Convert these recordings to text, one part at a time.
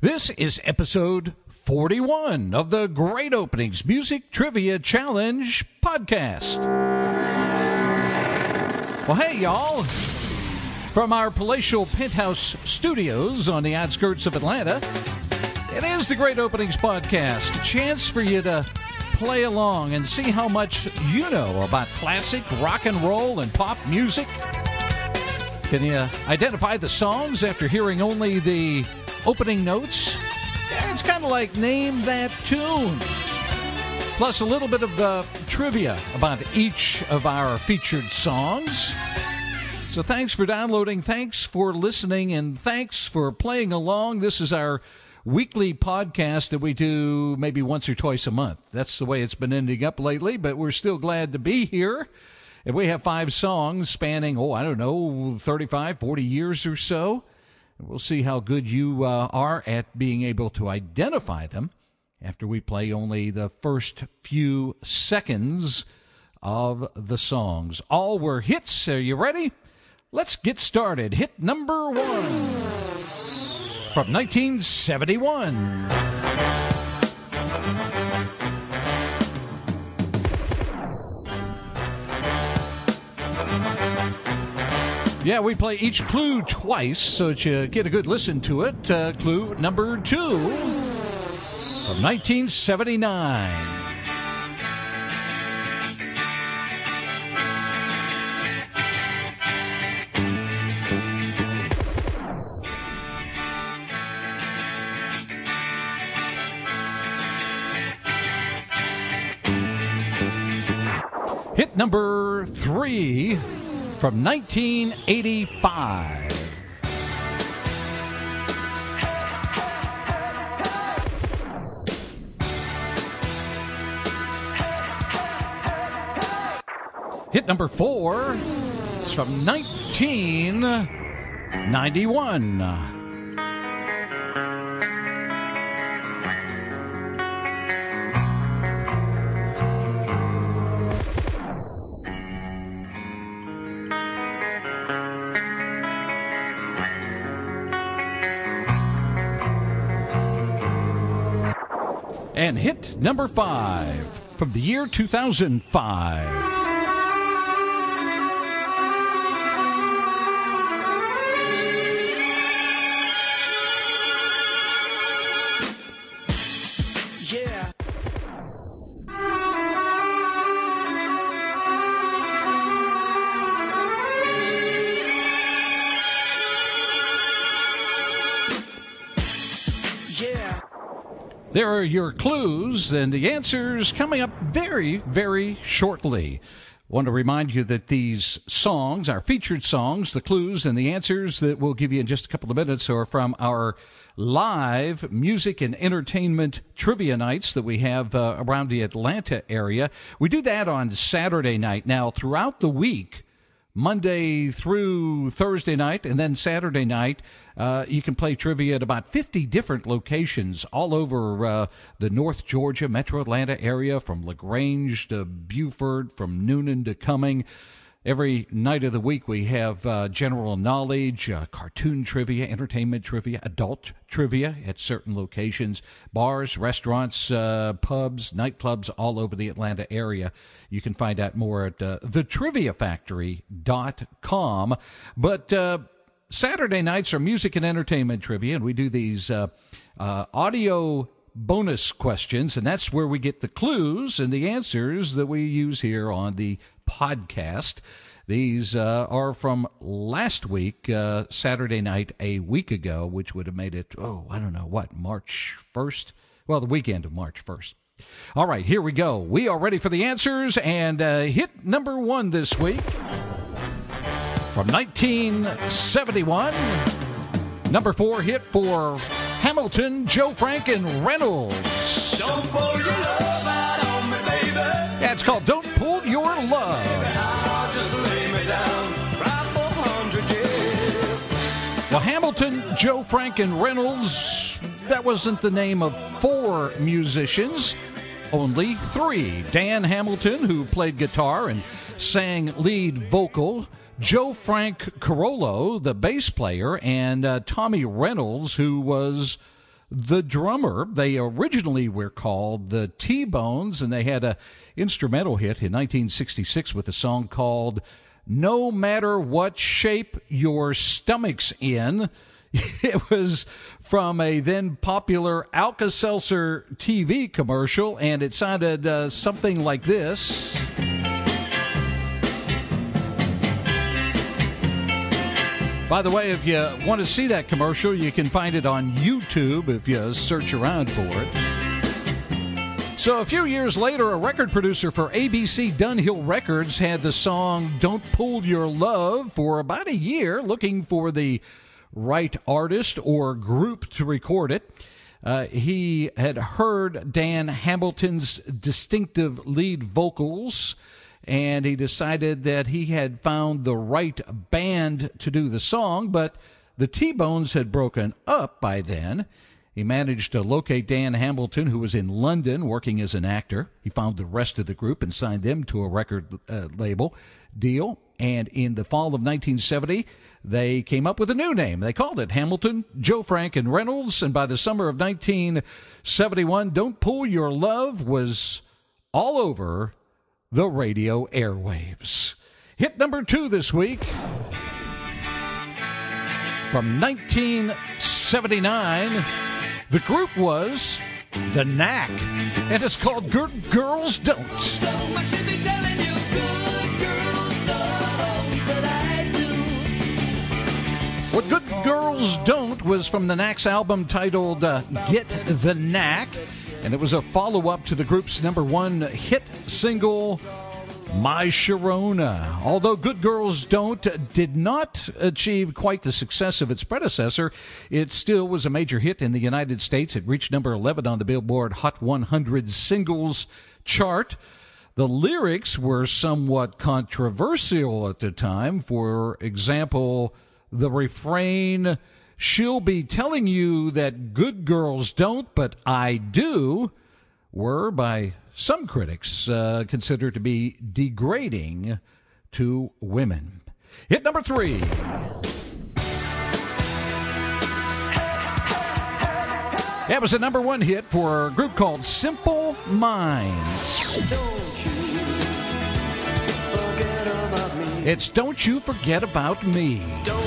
This is episode 41 of the Great Openings Music Trivia Challenge podcast. Well, hey, y'all. From our palatial penthouse studios on the outskirts of Atlanta, it is the Great Openings podcast. A chance for you to play along and see how much you know about classic rock and roll and pop music. Can you identify the songs after hearing only the opening notes? It's kind of like Name That Tune. Plus a little bit of trivia about each of our featured songs. So thanks for downloading, thanks for listening, and thanks for playing along. This is our weekly podcast that we do maybe once or twice a month. That's the way it's been ending up lately, but we're still glad to be here. And we have 5 songs spanning, 35, 40 years or so. We'll see how good you are at being able to identify them after we play only the first few seconds of the songs. All were hits. Are you ready? Let's get started. Hit number 1 from 1971. Yeah, we play each clue twice so that you get a good listen to it. Clue number 2 from 1979. Hit number 3 from 1985. Hit number 4 is from 1991. And hit number 5 from the year 2005. Yeah. Yeah. There are your clues and the answers coming up very, very shortly. Want to remind you that these songs, our featured songs, the clues and the answers that we'll give you in just a couple of minutes are from our live music and entertainment trivia nights that we have around the Atlanta area. We do that on Saturday night. Now, throughout the week, Monday through Thursday night, and then Saturday night, you can play trivia at about 50 different locations all over the North Georgia, Metro Atlanta area, from LaGrange to Buford, from Noonan to Cumming. Every night of the week, we have general knowledge, cartoon trivia, entertainment trivia, adult trivia at certain locations, bars, restaurants, pubs, nightclubs all over the Atlanta area. You can find out more at thetriviafactory.com. But Saturday nights are music and entertainment trivia, and we do these audio bonus questions, and that's where we get the clues and the answers that we use here on the podcast. These are from last week, Saturday night a week ago, which would have made it, March 1st? Well, the weekend of March 1st. All right, here we go. We are ready for the answers, and hit number 1 this week from 1971. Number 4 hit for Hamilton, Joe Frank, and Reynolds. Don't pull your love out on me, baby. Yeah, it's called Don't Pull Your Love. I'll just lay me down right for 100 years. Well, Hamilton, Joe Frank, and Reynolds, that wasn't the name of 4 musicians, only 3. Dan Hamilton, who played guitar and sang lead vocal, Joe Frank Carollo, the bass player, and Tommy Reynolds, who was the drummer. They originally were called the T-Bones, and they had an instrumental hit in 1966 with a song called No Matter What Shape Your Stomach's In. It was from a then popular Alka-Seltzer TV commercial, and it sounded something like this. By the way, if you want to see that commercial, you can find it on YouTube if you search around for it. So a few years later, a record producer for ABC Dunhill Records had the song Don't Pull Your Love for about a year, looking for the right artist or group to record it. He had heard Dan Hamilton's distinctive lead vocals, and he decided that he had found the right band to do the song, but the T-Bones had broken up by then. He managed to locate Dan Hamilton, who was in London working as an actor. He found the rest of the group and signed them to a record label deal. And in the fall of 1970, they came up with a new name. They called it Hamilton, Joe Frank, and Reynolds. And by the summer of 1971, Don't Pull Your Love was all over the radio airwaves. Hit number 2 this week from 1979. The group was The Knack, and it's called Good Girls Don't. What Good Girls Don't was from the Knack's album titled Get the Knack, and it was a follow-up to the group's #1 hit single, My Sharona. Although Good Girls Don't did not achieve quite the success of its predecessor, it still was a major hit in the United States. It reached number 11 on the Billboard Hot 100 singles chart. The lyrics were somewhat controversial at the time. For example, the refrain, "She'll be telling you that good girls don't, but I do," were by some critics considered to be degrading to women. Hit number 3. That was a #1 hit for a group called Simple Minds. It's Don't You Forget About Me.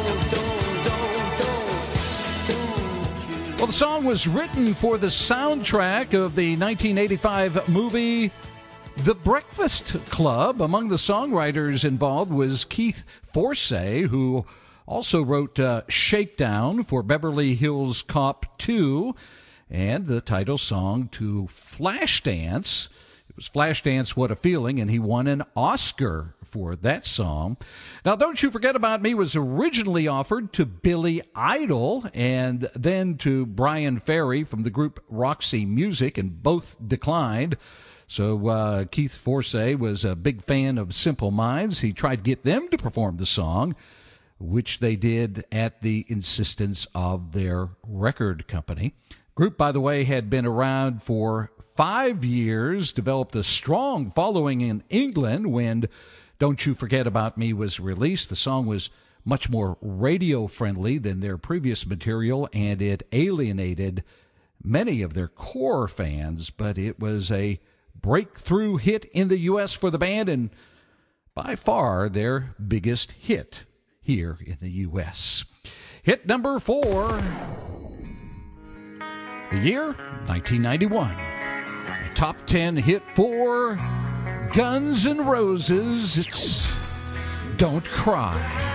Well, the song was written for the soundtrack of the 1985 movie The Breakfast Club. Among the songwriters involved was Keith Forsey, who also wrote Shakedown for Beverly Hills Cop 2 and the title song to Flashdance. It was Flashdance, What a Feeling, and he won an Oscar for that song. Now, Don't You Forget About Me was originally offered to Billy Idol and then to Brian Ferry from the group Roxy Music, and both declined. So Keith Forsey was a big fan of Simple Minds. He tried to get them to perform the song, which they did at the insistence of their record company. Group, by the way, had been around for 5 years, developed a strong following in England when Don't You Forget About Me was released. The song was much more radio-friendly than their previous material, and it alienated many of their core fans, but it was a breakthrough hit in the U.S. for the band, and by far their biggest hit here in the U.S. Hit number 4, the year 1991. A top 10 hit for Guns N' Roses. It's Don't Cry.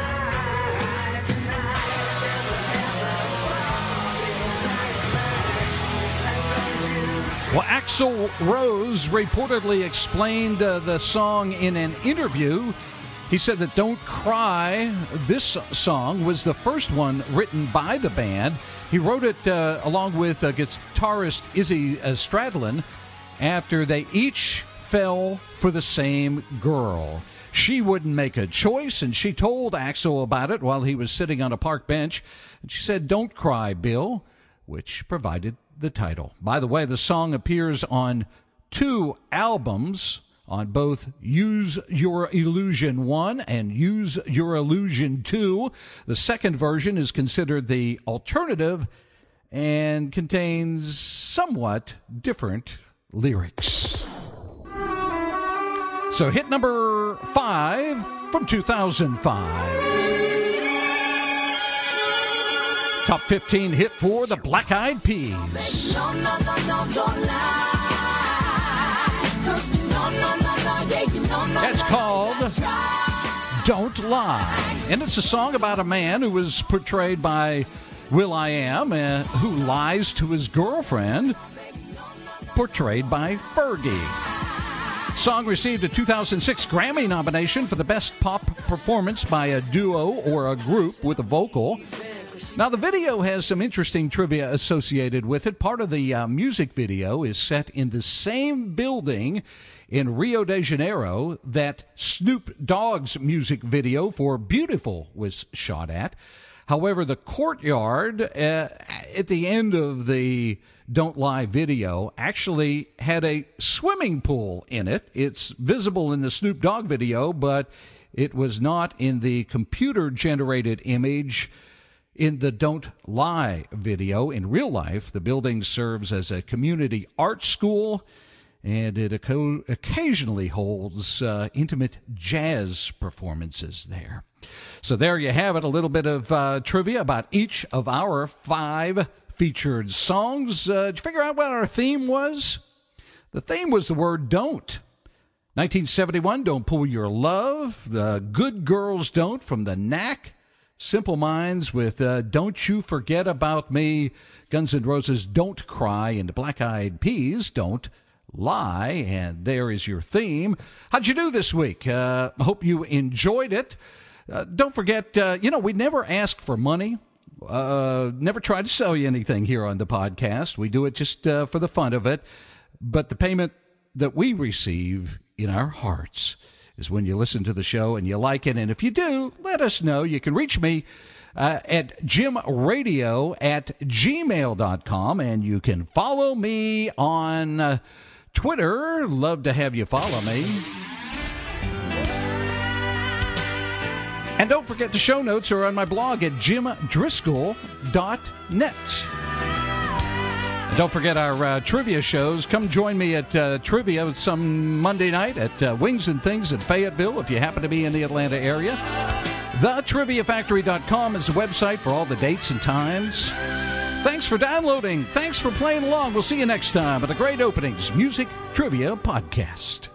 Well, Axl Rose reportedly explained the song in an interview. He said that Don't Cry, this song, was the first one written by the band. He wrote it along with guitarist Izzy Stradlin after they each fell for the same girl. She wouldn't make a choice, and she told Axl about it while he was sitting on a park bench. And she said, "Don't cry, Bill," which provided the title. By the way, the song appears on 2 albums, on both Use Your Illusion 1 and Use Your Illusion 2. The second version is considered the alternative, and contains somewhat different lyrics. So hit number 5 from 2005. Top 15 hit for the Black Eyed Peas. No, don't lie. That's called Don't Lie. And it's a song about a man who was portrayed by will.i.am, who lies to his girlfriend, portrayed by Fergie. The song received a 2006 Grammy nomination for the Best Pop Performance by a Duo or a Group with a Vocal. Now, the video has some interesting trivia associated with it. Part of the music video is set in the same building in Rio de Janeiro that Snoop Dogg's music video for Beautiful was shot at. However, the courtyard at the end of the Don't Lie video actually had a swimming pool in it. It's visible in the Snoop Dogg video, but it was not in the computer-generated image in the Don't Lie video. In real life, the building serves as a community art school, and it occasionally holds intimate jazz performances there. So there you have it, a little bit of trivia about each of our 5 featured songs. Did you figure out what our theme was? The theme was the word don't. 1971, Don't Pull Your Love. The Good Girls Don't from the Knack. Simple Minds with Don't You Forget About Me. Guns N' Roses, Don't Cry. And Black Eyed Peas, Don't Lie. And there is your theme. How'd you do this week? Hope you enjoyed it. Don't forget, we never ask for money. Never try to sell you anything here on the podcast. We do it just for the fun of it. But the payment that we receive in our hearts is when you listen to the show and you like it. And if you do, let us know. You can reach me at jimradio@gmail.com, and you can follow me on Twitter. Love to have you follow me. And don't forget, the show notes are on my blog at jimdriscoll.net. And don't forget our trivia shows. Come join me at trivia some Monday night at Wings and Things in Fayetteville if you happen to be in the Atlanta area. TheTriviaFactory.com is the website for all the dates and times. Thanks for downloading. Thanks for playing along. We'll see you next time at the Great Openings Music Trivia Podcast.